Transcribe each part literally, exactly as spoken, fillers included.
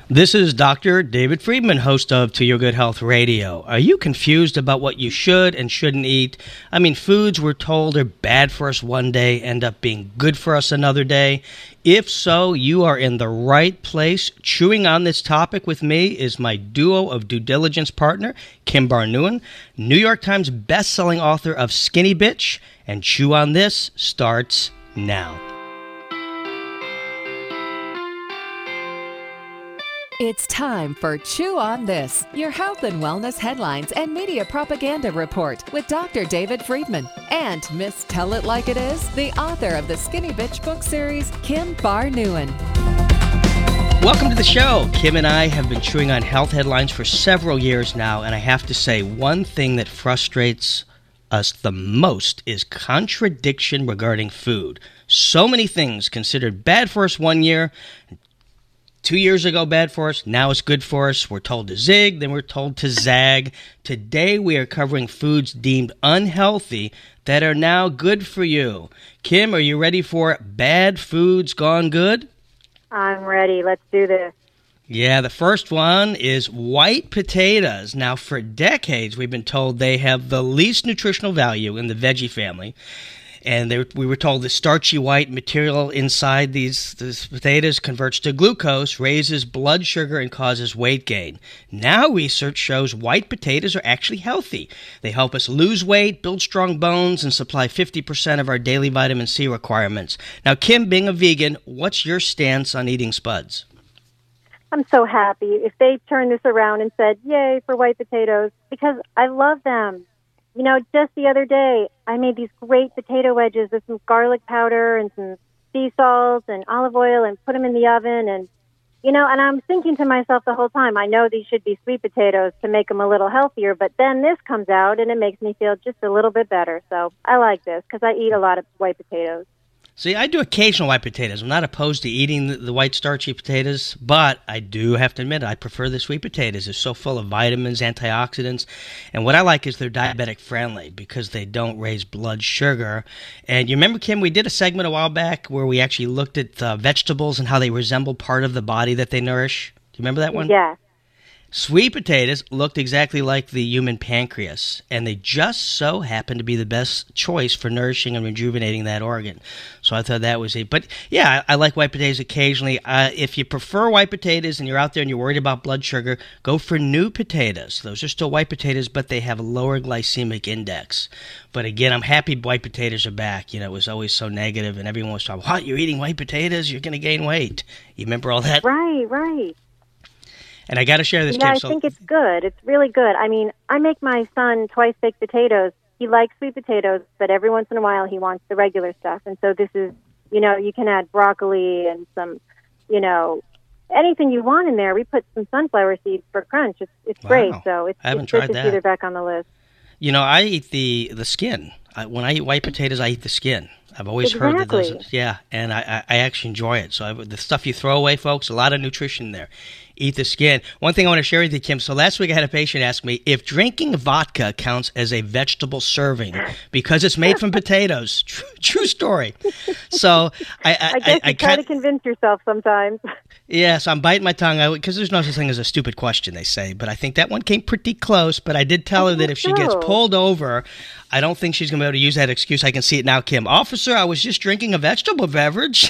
This is Doctor David Friedman, host of To Your Good Health Radio. Are you confused about what you should and shouldn't eat? I mean, foods we're told are bad for us one day end up being good for us another day. If so, you are in the right place. Chewing on this topic with me is my duo of due diligence partner, Kim Barnuen, New York Times bestselling author of Skinny Bitch, and Chew on This starts now. It's time for Chew on This, your health and wellness headlines and media propaganda report with Doctor David Friedman and Miss Tell It Like It Is, the author of the Skinny Bitch book series, Kim Barnuen. Welcome to the show. Kim and I have been chewing on health headlines for several years now, and I have to say, one thing that frustrates us the most is contradiction regarding food. So many things considered bad for us one year, Two years ago, bad for us. Now it's good for us. We're told to zig, then we're told to zag. Today, we are covering foods deemed unhealthy that are now good for you. Kim, are you ready for Bad Foods Gone Good? I'm ready. Let's do this. Yeah, the first one is white potatoes. Now, for decades, we've been told they have the least nutritional value in the veggie family. And they, we were told the starchy white material inside these, these potatoes converts to glucose, raises blood sugar, and causes weight gain. Now research shows white potatoes are actually healthy. They help us lose weight, build strong bones, and supply fifty percent of our daily vitamin C requirements. Now, Kim, being a vegan, what's your stance on eating spuds? I'm so happy if they turned this around and said, yay for white potatoes, because I love them. You know, just the other day, I made these great potato wedges with some garlic powder and some sea salt and olive oil and put them in the oven. And, you know, and I'm thinking to myself the whole time, I know these should be sweet potatoes to make them a little healthier, but then this comes out and it makes me feel just a little bit better. So I like this because I eat a lot of white potatoes. See, I do occasional white potatoes. I'm not opposed to eating the, the white starchy potatoes, but I do have to admit I prefer the sweet potatoes. They're so full of vitamins, antioxidants, and what I like is they're diabetic friendly because they don't raise blood sugar. And you remember, Kim, we did a segment a while back where we actually looked at uh, vegetables and how they resemble part of the body that they nourish. Do you remember that one? Yes. Sweet potatoes looked exactly like the human pancreas, and they just so happen to be the best choice for nourishing and rejuvenating that organ. So I thought that was it. But yeah, I, I like white potatoes occasionally. Uh, if you prefer white potatoes and you're out there and you're worried about blood sugar, go for new potatoes. Those are still white potatoes, but they have a lower glycemic index. But again, I'm happy white potatoes are back. You know, it was always so negative, and everyone was talking, what, you're eating white potatoes? You're going to gain weight. You remember all that? Right, right. And I got to share this, Yeah, Kim. I So, think it's good. It's really good. I mean, I make my son twice baked potatoes. He likes sweet potatoes, but every once in a while he wants the regular stuff. And so this is, you know, you can add broccoli and some, you know, anything you want in there. We put some sunflower seeds for crunch. It's it's Wow. great. So it's, I haven't it's good tried to that. see they're back on the list. You know, I eat the, the skin. I, when I eat white potatoes, I eat the skin. I've always heard that Exactly. those, yeah, and I, I, I actually enjoy it. So I, the stuff you throw away, folks, a lot of nutrition there. Eat the skin. One thing I want to share with you, Kim. So last week I had a patient ask me if drinking vodka counts as a vegetable serving because it's made from potatoes. True, true story. So I, I, I guess I, I you try kind to convince yourself sometimes. yeah, so I'm biting my tongue because there's no such thing as a stupid question, they say. But I think that one came pretty close. But I did tell I her that think if she gets so. pulled over, I don't think she's going to be able to use that excuse. I can see it now, Kim. Officer, I was just drinking a vegetable beverage.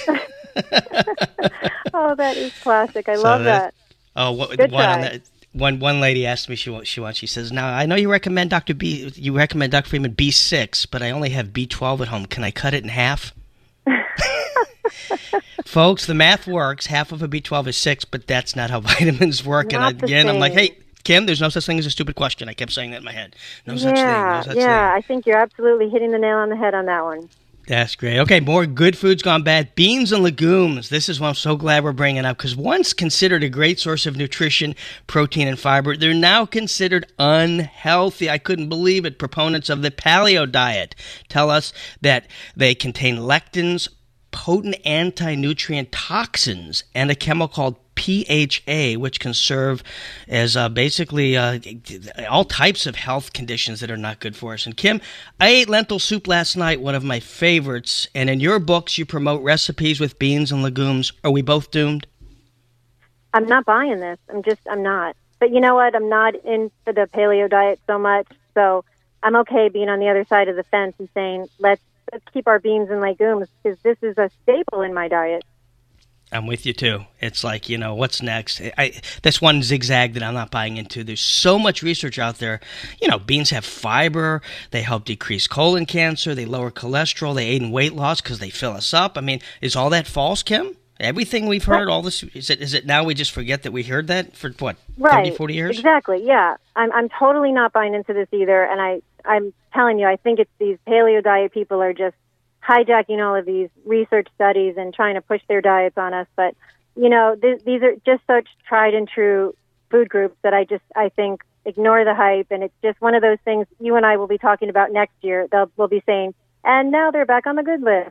Oh, that is classic. I So love that- that. Oh, what, Good one, on try. that, one one lady asked me she wants she wants she says, now I know you recommend Doctor B you recommend Doctor Freeman B six, but I only have B twelve at home. Can I cut it in half? Folks, the math works. Half of a B twelve is six, but that's not how vitamins work. Not and the again, I'm like, same. hey, Kim, there's no such thing as a stupid question. I kept saying that in my head. No such thing. yeah, No such yeah. thing. I think you're absolutely hitting the nail on the head on that one. That's great. Okay, more good foods gone bad. Beans and legumes. This is what I'm so glad we're bringing up because once considered a great source of nutrition, protein, and fiber, they're now considered unhealthy. I couldn't believe it. Proponents of the paleo diet tell us that they contain lectins, potent anti-nutrient toxins, and a chemical called P H A, which can serve as uh, basically uh, all types of health conditions that are not good for us. And Kim, I ate lentil soup last night, one of my favorites, and in your books you promote recipes with beans and legumes. Are we both doomed? I'm not buying this. I'm just, I'm not. But you know what? I'm not in for the paleo diet so much. So I'm okay being on the other side of the fence and saying, let's, let's keep our beans and legumes because this is a staple in my diet. I'm with you, too. It's like, you know, what's next? I, that's one zigzag that I'm not buying into. There's so much research out there. You know, beans have fiber. They help decrease colon cancer. They lower cholesterol. They aid in weight loss because they fill us up. I mean, is all that false, Kim? Everything we've heard, all this, is it, is it now we just forget that we heard that for, what, right. thirty, forty years? Exactly, yeah. I'm I'm totally not buying into this either. And I, I'm telling you, I think it's these paleo diet people are just hijacking all of these research studies and trying to push their diets on us. But, you know, th- these are just such tried and true food groups that I just, I think, ignore the hype. And it's just one of those things you and I will be talking about next year. They'll we'll be saying, and now they're back on the good list.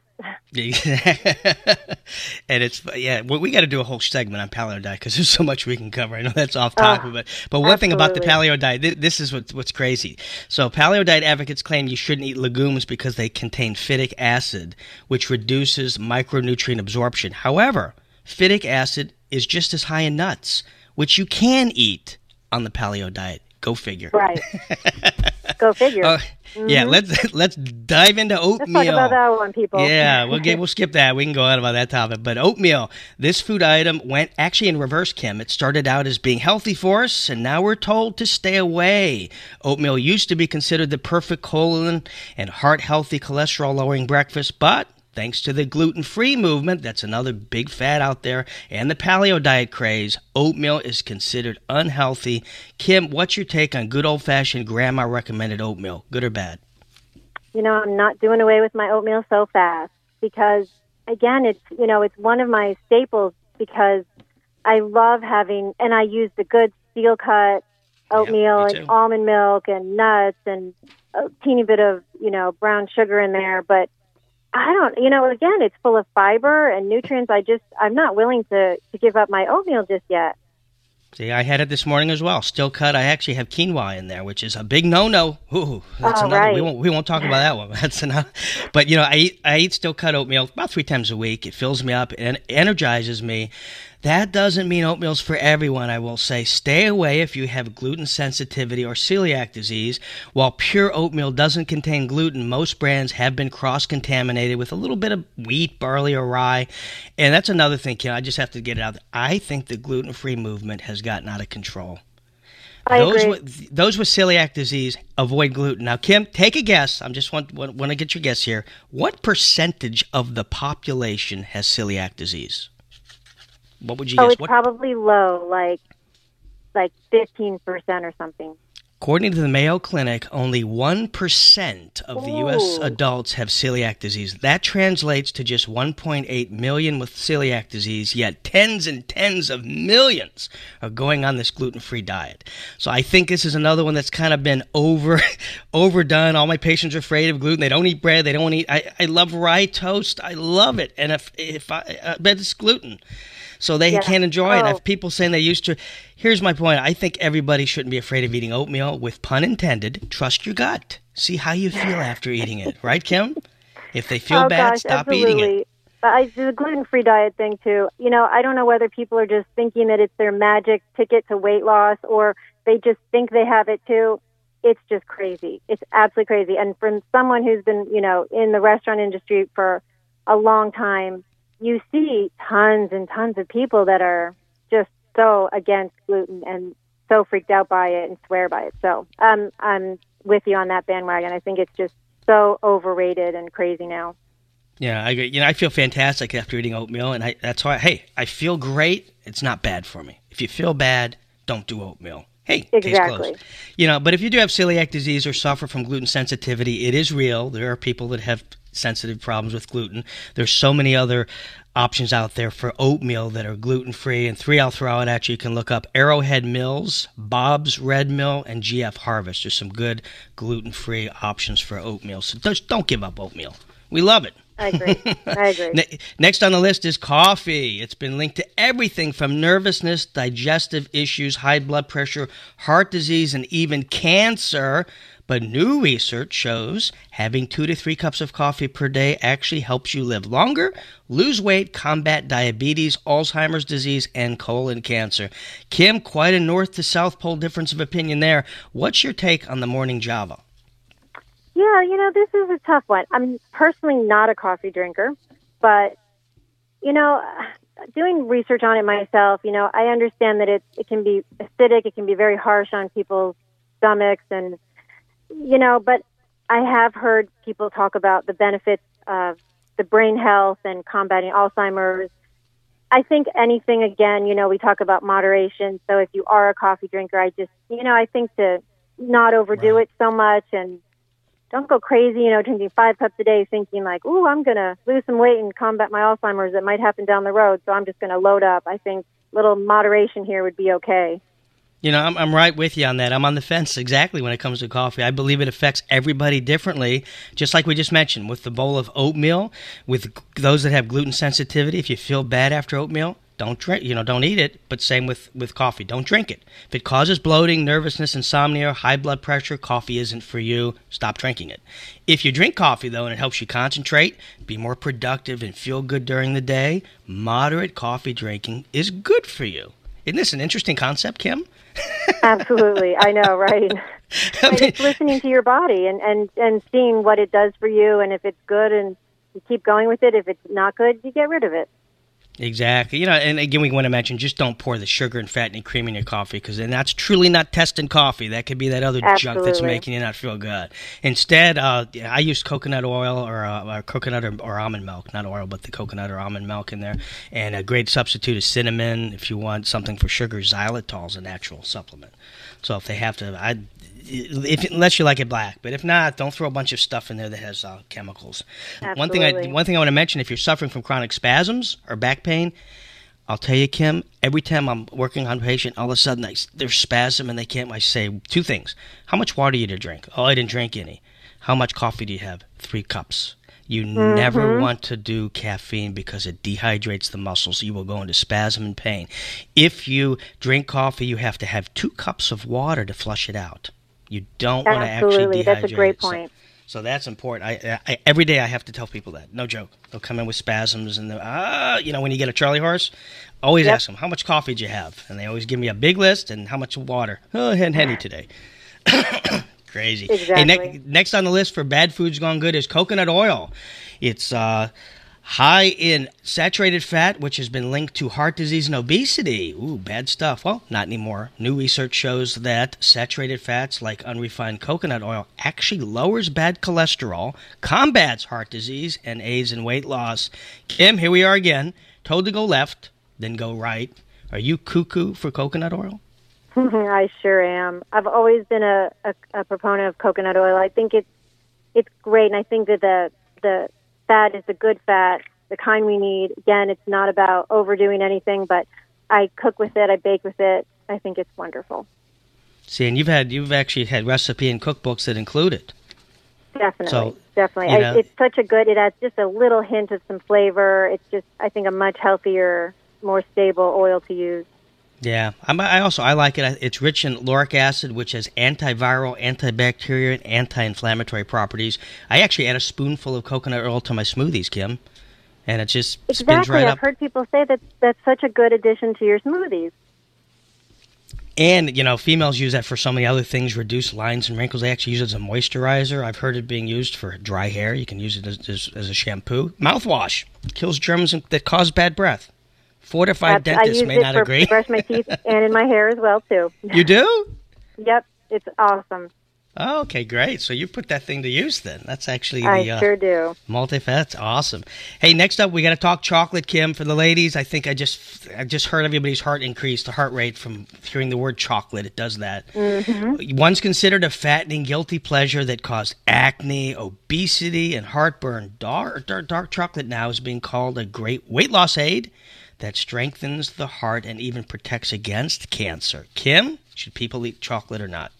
And it's, yeah, well, we got to do a whole segment on paleo diet because there's so much we can cover. I know that's off topic, uh, but but one absolutely. thing about the paleo diet, th- this is what, what's crazy. So paleo diet advocates claim you shouldn't eat legumes because they contain phytic acid, which reduces micronutrient absorption. However, phytic acid is just as high in nuts, which you can eat on the paleo diet. Go figure. Right. Go figure. Uh, mm-hmm. Yeah, let's let's dive into oatmeal. Let's talk about that one, people. Yeah, we'll get we'll skip that. We can go on about that topic. But oatmeal, this food item went actually in reverse, Kim. It started out as being healthy for us, and now we're told to stay away. Oatmeal used to be considered the perfect colon and heart-healthy, cholesterol-lowering breakfast, but thanks to the gluten-free movement, that's another big fad out there, and the paleo diet craze, oatmeal is considered unhealthy. Kim, what's your take on good old-fashioned grandma-recommended oatmeal, good or bad? You know, I'm not doing away with my oatmeal so fast because, again, it's, you know, it's one of my staples because I love having, and I use the good steel-cut oatmeal yep, and almond milk and nuts and a teeny bit of, you know, brown sugar in there, but I don't, you know, again, it's full of fiber and nutrients. I just, I'm not willing to, to give up my oatmeal just yet. See, I had it this morning as well. Still cut. I actually have quinoa in there, which is a big no-no. Ooh, that's oh, another. Right. We won't. We won't talk about that one. That's another. But you know, I eat. I eat still cut oatmeal about three times a week. It fills me up and energizes me. That doesn't mean oatmeal's for everyone, I will say. Stay away if you have gluten sensitivity or celiac disease. While pure oatmeal doesn't contain gluten, most brands have been cross-contaminated with a little bit of wheat, barley, or rye. And that's another thing, Kim. I just have to get it out. I think the gluten-free movement has gotten out of control. I those agree. With, those with celiac disease avoid gluten. Now, Kim, take a guess. I'm just want, want, want to get your guess here. What percentage of the population has celiac disease? What would you oh, guess? it's What? probably low, like like fifteen percent or something. According to the Mayo Clinic, only one percent of the U S Ooh. adults have celiac disease. That translates to just one point eight million with celiac disease, yet tens and tens of millions are going on this gluten-free diet. So I think this is another one that's kind of been over, overdone. All my patients are afraid of gluten. They don't eat bread. They don't want to eat. I, I love rye toast. I love it. And if, if I, I bet it's gluten. So they yeah. can't enjoy oh. it. I have people saying they used to. Here's my point. I think everybody shouldn't be afraid of eating oatmeal. With pun intended, trust your gut. See how you feel after eating it. Right, Kim? If they feel oh, bad, gosh, stop absolutely. eating it. I do the gluten-free diet thing, too. You know, I don't know whether people are just thinking that it's their magic ticket to weight loss or they just think they have it, too. It's just crazy. It's absolutely crazy. And from someone who's been, you know, in the restaurant industry for a long time, you see tons and tons of people that are just so against gluten and so freaked out by it and swear by it. So um, I'm with you on that bandwagon. I think it's just so overrated and crazy now. Yeah, I agree. You know, I feel fantastic after eating oatmeal, and I, that's why, hey, I feel great. It's not bad for me. If you feel bad, don't do oatmeal. Hey, exactly. Case closed. You know, but if you do have celiac disease or suffer from gluten sensitivity, it is real. There are people that have sensitive problems with gluten. There's so many other options out there for oatmeal that are gluten-free, and three I'll throw out at you. You can look up Arrowhead Mills, Bob's Red Mill, and G F Harvest. There's some good gluten-free options for oatmeal. So just don't give up oatmeal. We love it. I agree. I agree. Ne- Next on the list is coffee. It's been linked to everything from nervousness, digestive issues, high blood pressure, heart disease, and even cancer. But new research shows having two to three cups of coffee per day actually helps you live longer, lose weight, combat diabetes, Alzheimer's disease, and colon cancer. Kim, quite a north to south pole difference of opinion there. What's your take on the morning Java? Yeah, you know, this is a tough one. I'm personally not a coffee drinker, but, you know, doing research on it myself, you know, I understand that it, it can be acidic, it can be very harsh on people's stomachs, and, you know, but I have heard people talk about the benefits of the brain health and combating Alzheimer's. I think anything, again, you know, we talk about moderation, so if you are a coffee drinker, I just, you know, I think to not overdo Right. it so much and don't go crazy, you know, drinking five cups a day thinking like, ooh, I'm going to lose some weight and combat my Alzheimer's that might happen down the road, so I'm just going to load up. I think little moderation here would be okay. You know, I'm, I'm right with you on that. I'm on the fence exactly when it comes to coffee. I believe it affects everybody differently, just like we just mentioned with the bowl of oatmeal. With those that have gluten sensitivity, if you feel bad after oatmeal, don't drink, you know, don't eat it, but same with, with coffee. Don't drink it. If it causes bloating, nervousness, insomnia, high blood pressure, coffee isn't for you. Stop drinking it. If you drink coffee, though, and it helps you concentrate, be more productive, and feel good during the day, moderate coffee drinking is good for you. Isn't this an interesting concept, Kim? Absolutely. I know, right? I Right, mean, it's listening to your body and, and, and seeing what it does for you, and if it's good and you keep going with it. If it's not good, you get rid of it. Exactly. You know, and again, we want to mention, just don't pour the sugar and fattening cream in your coffee, because then that's truly not testing coffee. That could be that other junk that's Absolutely. making you not feel good. Instead, uh, I use coconut oil or, uh, or coconut or, or almond milk, not oil, but the coconut or almond milk in there. And a great substitute is cinnamon. If you want something for sugar, xylitol is a natural supplement. So if they have to, I, if unless you like it black, but if not, don't throw a bunch of stuff in there that has uh, chemicals. One thing I Absolutely. one thing I want to mention: if you're suffering from chronic spasms or back pain, I'll tell you, Kim, every time I'm working on a patient, all of a sudden I, there's spasm and they can't. I say two things: how much water you did drink? Oh, I didn't drink any. How much coffee do you have? Three cups. You Mm-hmm. never want to do caffeine because it dehydrates the muscles. You will go into spasm and pain. If you drink coffee, you have to have two cups of water to flush it out. You don't want to actually Absolutely. dehydrate That's a great it. So- point. So, that's important. I, I every day I have to tell people that. No joke. They'll come in with spasms and they're, ah, you know, when you get a Charlie horse, always Yep. ask them, how much coffee did you have? And they always give me a big list and how much water. Oh, I had Henny today. Crazy. Exactly. Hey, ne- next on the list for bad foods gone good is coconut oil. It's uh, high in saturated fat, which has been linked to heart disease and obesity. Ooh, bad stuff. Well, not anymore. New research shows that saturated fats like unrefined coconut oil actually lowers bad cholesterol, combats heart disease, and aids in weight loss. Kim, here we are again. Told to go left, then go right. Are you cuckoo for coconut oil? I sure am. I've always been a, a, a proponent of coconut oil. I think it's it's great, and I think that the the fat is the good fat, the kind we need. Again, it's not about overdoing anything, but I cook with it, I bake with it. I think it's wonderful. See, and you've had you've actually had recipe and cookbooks that include it. Definitely, So, definitely. you I, know- it's such a good. It adds just a little hint of some flavor. It's just, I think, a much healthier, more stable oil to use. Yeah, I'm, I also I like it. It's rich in lauric acid, which has antiviral, antibacterial, and anti-inflammatory properties. I actually add a spoonful of coconut oil to my smoothies, Kim, and it just spins Exactly. right I've up. heard people say that that's such a good addition to your smoothies. And, you know, females use that for so many other things, reduce lines and wrinkles. They actually use it as a moisturizer. I've heard it being used for dry hair. You can use it as, as, as a shampoo. Mouthwash. Kills germs that cause bad breath. Fortified That's- I dentists use may it not for agree. to brush my teeth and in my hair as well, too. You do? Yep, it's awesome. Oh, okay, great. So you put that thing to use then. That's actually the I uh, sure do. multi-fats. Awesome. Hey, next up we got to talk chocolate, Kim, for the ladies. I think I just I just heard everybody's heart increase, the heart rate from hearing the word chocolate. It does that. Mm-hmm. Once considered a fattening guilty pleasure that caused acne, obesity, and heartburn, dark, dark, dark chocolate now is being called a great weight loss aid that strengthens the heart and even protects against cancer. Kim, should people eat chocolate or not?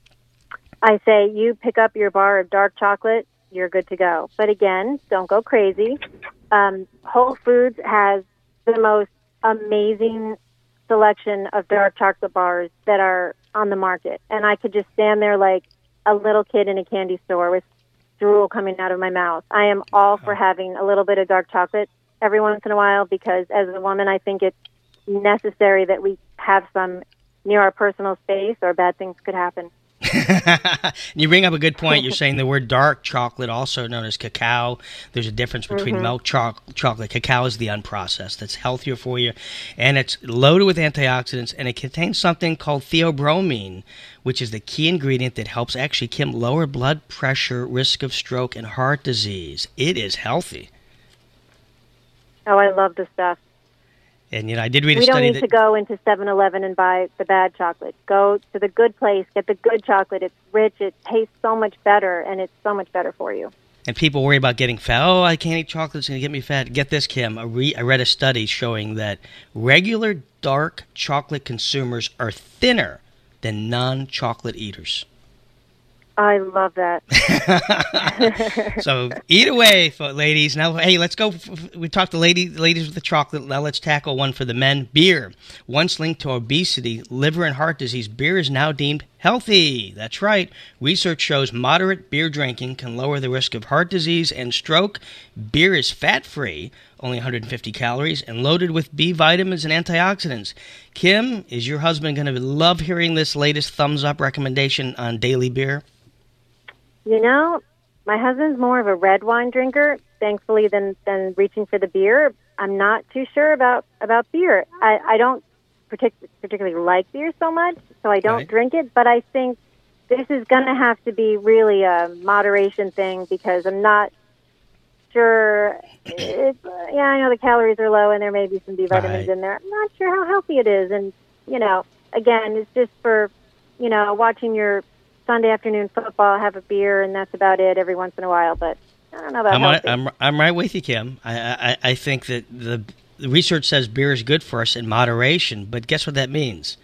I say you pick up your bar of dark chocolate, you're good to go. But again, don't go crazy. Um, Whole Foods has the most amazing selection of dark chocolate bars that are on the market. And I could just stand there like a little kid in a candy store with drool coming out of my mouth. I am all for having a little bit of dark chocolate every once in a while because as a woman, I think it's necessary that we have some near our personal space or bad things could happen. You bring up a good point. You're saying the word dark chocolate, also known as cacao. There's a difference between mm-hmm. milk cho- chocolate. Cacao is the unprocessed. That's healthier for you. And it's loaded with antioxidants, and it contains something called theobromine, which is the key ingredient that helps actually, Kim, lower blood pressure, risk of stroke, and heart disease. It is healthy. Oh, I love this stuff. And, you know, I did read a we study don't need that... to go into seven eleven and buy the bad chocolate. Go to the good place, get the good chocolate. It's rich, it tastes so much better, and it's so much better for you. And people worry about getting fat. Oh, I can't eat chocolate, it's going to get me fat. Get this, Kim. I, re- I read a study showing that regular dark chocolate consumers are thinner than non-chocolate eaters. I love that. So eat away, ladies. Now, hey, let's go. We talked to lady, ladies with the chocolate. Now let's tackle one for the men. Beer. Once linked to obesity, liver, and heart disease, beer is now deemed healthy. That's right. Research shows moderate beer drinking can lower the risk of heart disease and stroke. Beer is fat-free, only one hundred fifty calories, and loaded with B vitamins and antioxidants. Kim, is your husband going to love hearing this latest thumbs-up recommendation on daily beer? You know, my husband's more of a red wine drinker, thankfully, than, than reaching for the beer. I'm not too sure about, about beer. I, I don't partic- particularly like beer so much, so I don't right. drink it. But I think this is going to have to be really a moderation thing because I'm not sure. It's, yeah, I know the calories are low and there may be some B vitamins right. in there. I'm not sure how healthy it is. And, you know, again, it's just for, you know, watching your Sunday afternoon football, have a beer, and that's about it every once in a while. But I don't know about I'm healthy. Right, I'm, I'm right with you, Kim. I, I, I think that the, the research says beer is good for us in moderation, but guess what that means?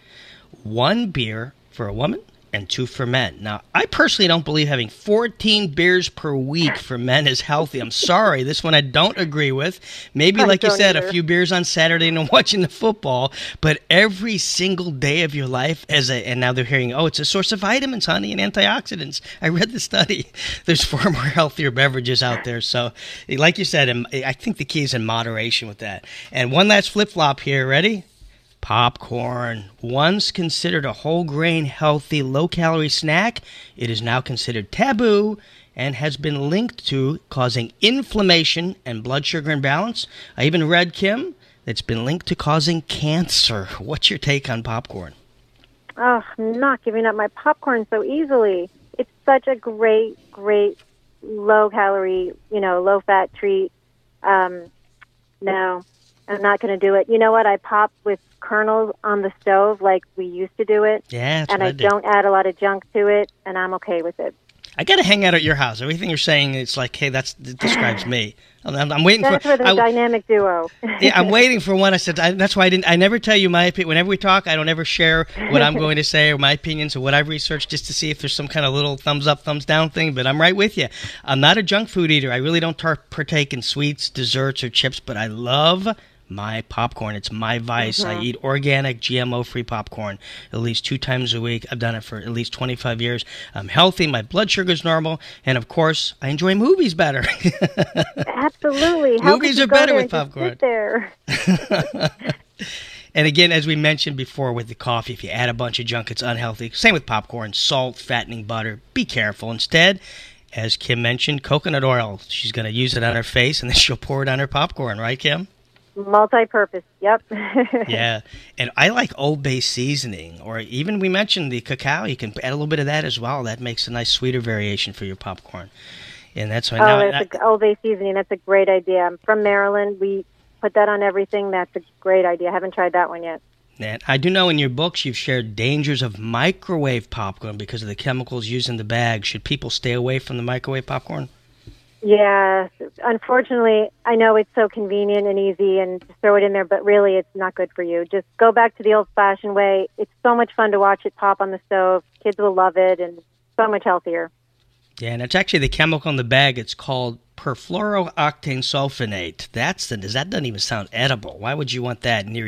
One beer for a woman and two for men. Now, I personally don't believe having fourteen beers per week for men is healthy. I'm sorry. This one I don't agree with. Maybe, like you said, either. a few beers on Saturday and watching the football, but every single day of your life, as a, and now they're hearing, oh, it's a source of vitamins, honey, and antioxidants. I read the study. There's far more healthier beverages out there. So, like you said, I think the key is in moderation with that. And one last flip-flop here. Ready? Popcorn. Once considered a whole grain, healthy, low-calorie snack, it is now considered taboo and has been linked to causing inflammation and blood sugar imbalance. I even read, Kim, that's been linked to causing cancer. What's your take on popcorn? Oh, I'm not giving up my popcorn so easily. It's such a great, great low-calorie, you know, low-fat treat. Um, no, I'm not going to do it. You know what? I pop with kernels on the stove like we used to do it. Yeah, and I, I don't add a lot of junk to it, and I'm okay with it. I got to hang out at your house. Everything you're saying, it's like, hey, that's that describes me. I'm, I'm waiting that's for. That's for the I, dynamic duo. Yeah, I'm waiting for one. I said I, that's why I didn't. I never tell you my opinion. Whenever we talk, I don't ever share what I'm going to say or my opinions or what I've researched, just to see if there's some kind of little thumbs up, thumbs down thing. But I'm right with you. I'm not a junk food eater. I really don't tar- partake in sweets, desserts, or chips. But I love my popcorn. It's my vice. Mm-hmm. I eat organic, G M O-free popcorn at least two times a week. I've done it for at least twenty-five years. I'm healthy. My blood sugar's normal. And, of course, I enjoy movies better. Absolutely. How movies are better with popcorn. There? And, again, as we mentioned before with the coffee, if you add a bunch of junk, it's unhealthy. Same with popcorn, salt, fattening butter. Be careful. Instead, as Kim mentioned, coconut oil. She's going to use it on her face, and then she'll pour it on her popcorn. Right, Kim? Multi-purpose, yep. Yeah, and I like Old Bay seasoning, or even we mentioned the cacao. You can add a little bit of that as well. That makes a nice sweeter variation for your popcorn. And that's why oh, now that's a, Old Bay seasoning. That's a great idea. I'm from Maryland. We put that on everything. That's a great idea. I haven't tried that one yet. And I do know in your books you've shared dangers of microwave popcorn because of the chemicals used in the bag. Should people stay away from the microwave popcorn? Yeah, unfortunately, I know it's so convenient and easy and just throw it in there, but really it's not good for you. Just go back to the old-fashioned way. It's so much fun to watch it pop on the stove. Kids will love it and so much healthier. Yeah, and it's actually the chemical in the bag. It's called perfluorooctane sulfonate. That's the, that doesn't even sound edible. Why would you want that near your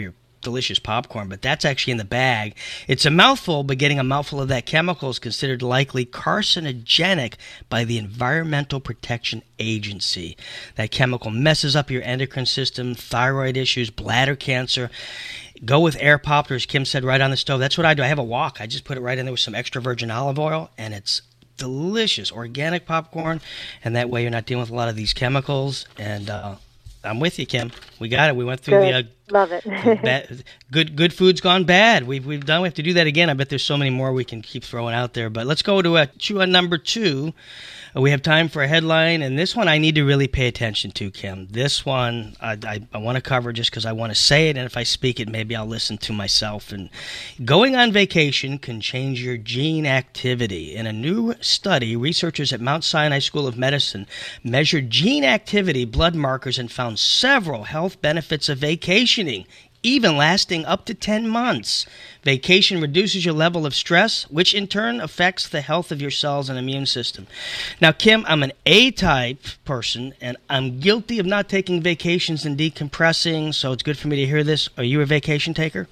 delicious popcorn, but that's actually in the bag. It's a mouthful, but getting a mouthful of that chemical is considered likely carcinogenic by the Environmental Protection Agency. That chemical messes up your endocrine system, thyroid issues, bladder cancer. Go with air popped, or as Kim said, right on the stove. That's what I do. I have a wok. I just put it right in there with some extra virgin olive oil, and it's delicious organic popcorn, and that way you're not dealing with a lot of these chemicals. And uh, I'm with you, Kim. We got it. We went through good. the uh, love it. bad, good good food's gone bad. We've we've done. We have to do that again. I bet there's so many more we can keep throwing out there. But let's go to uh, chew on number two. Uh, we have time for a headline, and this one I need to really pay attention to, Kim. This one I, I, I want to cover just because I want to say it, and if I speak it, maybe I'll listen to myself. And going on vacation can change your gene activity. In a new study, researchers at Mount Sinai School of Medicine measured gene activity blood markers and found several health benefits of vacationing, even lasting up to ten months. Vacation reduces your level of stress, which in turn affects the health of your cells and immune system. Now, Kim, I'm an A-type person, and I'm guilty of not taking vacations and decompressing, so it's good for me to hear this. Are you a vacation taker?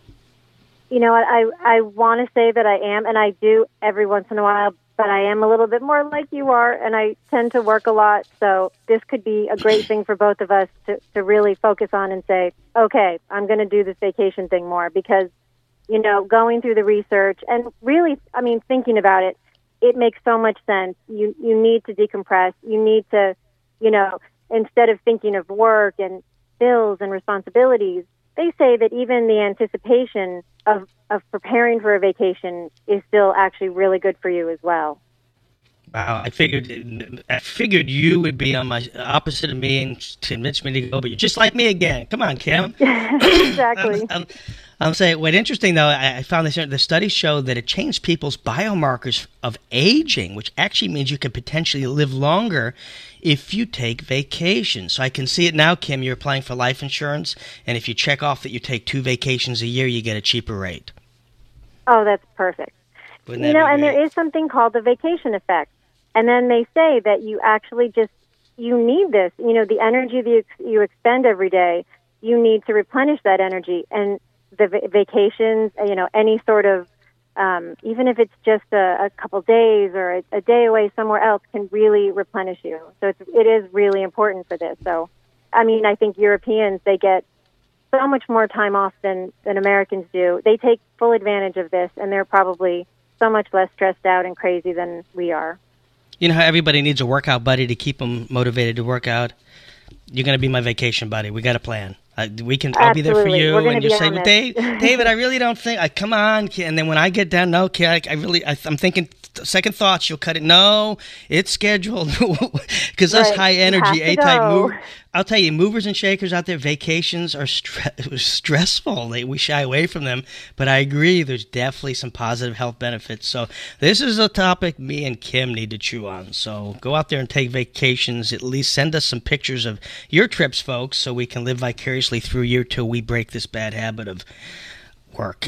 You know what? I, I want to say that I am, and I do every once in a while, but I am a little bit more like you are, and I tend to work a lot, so this could be a great thing for both of us to, to really focus on and say, okay, I'm going to do this vacation thing more, because, you know, going through the research and really, I mean, thinking about it, it makes so much sense. You you need to decompress. You need to, you know, instead of thinking of work and bills and responsibilities, they say that even the anticipation of, of preparing for a vacation is still actually really good for you as well. Wow, I figured I figured you would be on my opposite of me and convince me to go, but you're just like me again. Come on, Kim. Exactly. I'm, I'm, I'm saying, what's interesting, though, I, I found this, the studies show that it changed people's biomarkers of aging, which actually means you can potentially live longer if you take vacations. So I can see it now, Kim. You're applying for life insurance, and if you check off that you take two vacations a year, you get a cheaper rate. Oh, that's perfect. Wouldn't you that know, be and great? there is something called the vacation effect. And then they say that you actually just, you need this. You know, the energy that you, you expend every day, you need to replenish that energy. And the va- vacations, you know, any sort of, um, even if it's just a, a couple days or a, a day away somewhere else, can really replenish you. So it's, it is really important for this. So, I mean, I think Europeans, they get so much more time off than, than Americans do. They take full advantage of this, and they're probably so much less stressed out and crazy than we are. You know how everybody needs a workout buddy to keep them motivated to work out? You're going to be my vacation buddy. We got a plan. I, we can. I'll Absolutely. be there for you, We're and you be say, on well, this. Dave, David, I really don't think. I come on, and then when I get down, no, I, I really, I, I'm thinking. Second thoughts, you'll cut it. No, it's scheduled because us Right. high You energy have to A-type go. move. I'll tell you, movers and shakers out there, vacations are stre- stressful. They, we shy away from them, but I agree. There's definitely some positive health benefits. So this is a topic me and Kim need to chew on. So go out there and take vacations. At least send us some pictures of your trips, folks, so we can live vicariously through you till we break this bad habit of work.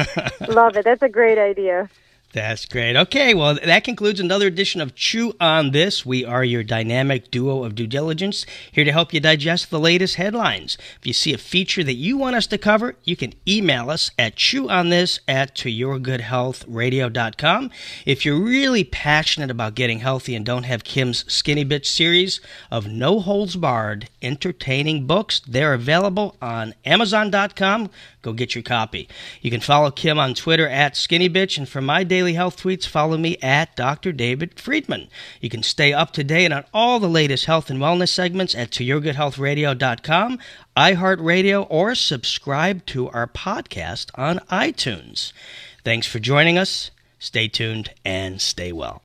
Love it. That's a great idea. That's great. Okay, well, that concludes another edition of Chew on This. We are your dynamic duo of due diligence, here to help you digest the latest headlines. If you see a feature that you want us to cover, you can email us at chewonthis at to your good health radio dot com. If you're really passionate about getting healthy and don't have Kim's Skinny Bitch series of no-holds-barred, entertaining books, they're available on amazon dot com. Go get your copy. You can follow Kim on Twitter at Skinny Bitch, and for my daily health tweets, follow me at Doctor David Friedman. You can stay up to date on all the latest health and wellness segments at to your good health radio dot com, iHeartRadio, or subscribe to our podcast on iTunes. Thanks for joining us. Stay tuned and stay well.